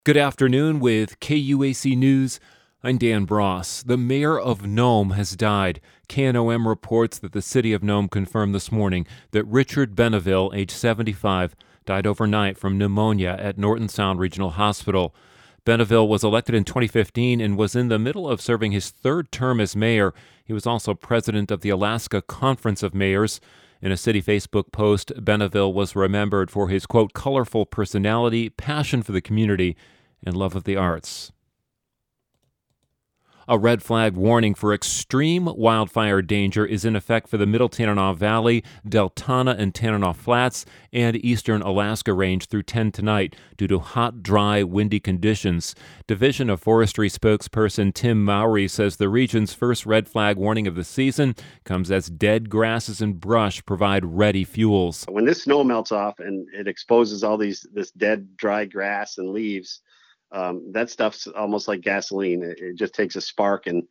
Good afternoon with KUAC News. I'm Dan Bross. The mayor of Nome has died. KNOM reports that the city of Nome confirmed this morning that Richard Beneville, age 75, died overnight from pneumonia at Norton Sound Regional Hospital. Beneville was elected in 2015 and was in the middle of serving his third term as mayor. He was also president of the Alaska Conference of Mayors. In a city Facebook post, Beneville was remembered for his, quote, colorful personality, passion for the community, and love of the arts. A red flag warning for extreme wildfire danger is in effect for the Middle Tanana Valley, Deltona and Tanana Flats, and eastern Alaska Range through 10 tonight due to hot, dry, windy conditions. Division of Forestry spokesperson Tim Mowry says the region's first red flag warning of the season comes as dead grasses and brush provide ready fuels. When this snow melts off and it exposes all this dead, dry grass and leaves, that stuff's almost like gasoline. It just takes a spark and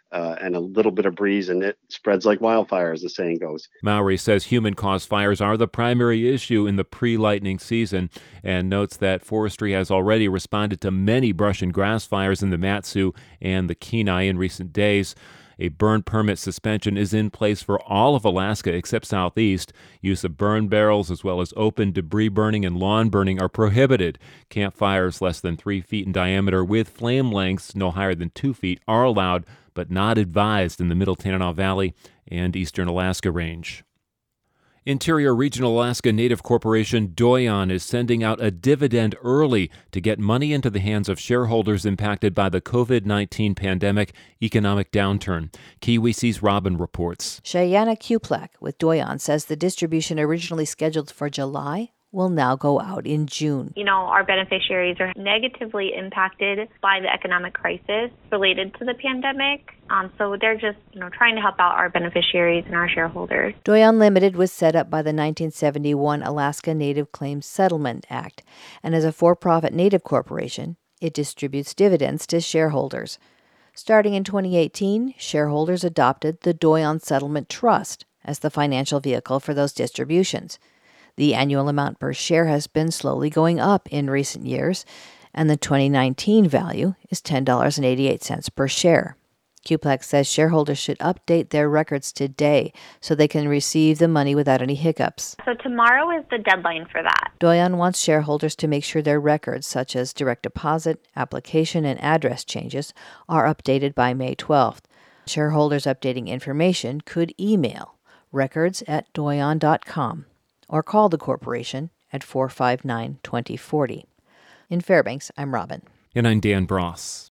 a little bit of breeze, and it spreads like wildfire, as the saying goes. Mowry says human-caused fires are the primary issue in the pre-lightning season and notes that forestry has already responded to many brush and grass fires in the Mat-Su and the Kenai in recent days. A burn permit suspension is in place for all of Alaska except Southeast. Use of burn barrels as well as open debris burning and lawn burning are prohibited. Campfires less than 3 feet in diameter with flame lengths no higher than 2 feet are allowed, but not advised in the Middle Tanana Valley and eastern Alaska Range. Interior Regional Alaska Native Corporation Doyon is sending out a dividend early to get money into the hands of shareholders impacted by the COVID-19 pandemic economic downturn. KUAC's Robin reports. Cheyenne Kuplek with Doyon says the distribution originally scheduled for July will now go out in June. Our beneficiaries are negatively impacted by the economic crisis related to the pandemic. So they're just, trying to help out our beneficiaries and our shareholders. Doyon Limited was set up by the 1971 Alaska Native Claims Settlement Act, and as a for-profit Native corporation, it distributes dividends to shareholders. Starting in 2018, shareholders adopted the Doyon Settlement Trust as the financial vehicle for those distributions. The annual amount per share has been slowly going up in recent years, and the 2019 value is $10.88 per share. Kuplek says shareholders should update their records today so they can receive the money without any hiccups. So tomorrow is the deadline for that. Doyon wants shareholders to make sure their records, such as direct deposit, application, and address changes, are updated by May 12th. Shareholders updating information could email records@doyon.com. or call the corporation at 459-2040. In Fairbanks, I'm Robin. And I'm Dan Bross.